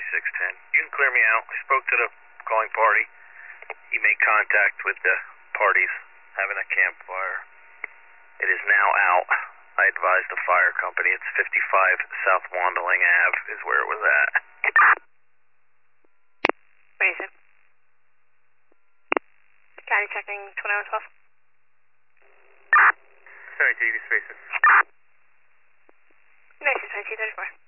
2610. You can clear me out. I spoke to the calling party. He made contact with the parties having a campfire. It is now out. I advised the fire company. It's 55 South Wandling Ave is where it was at. Mason. County checking 2112. 72 spaces. Mason 2234.